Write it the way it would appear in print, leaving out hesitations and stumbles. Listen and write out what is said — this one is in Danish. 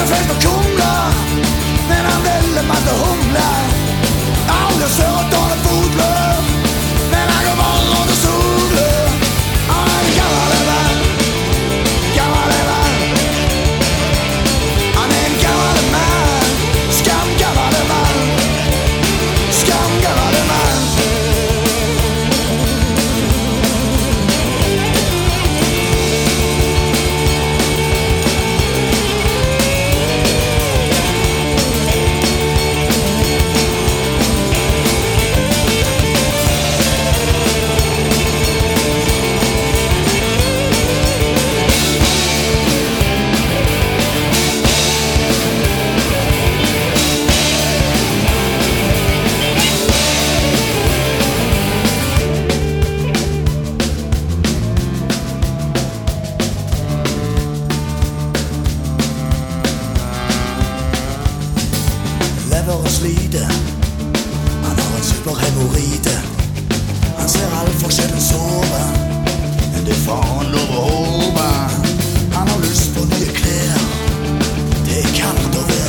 Aldrig fest på kumler, men han ville masse humler. Aldrig søger dårlig fugle, men han går bare rundt og sugle. Ej, gamle mand, gamle mand. Han er en gamle mand, skam gamle mand, skam gamle mand. Lever og slite. Han har en superhemorrhoide. Han ser alt for sjældent sove, men det får han lov at håbe. Han har lyst på nye klæder. Det er kaldt at være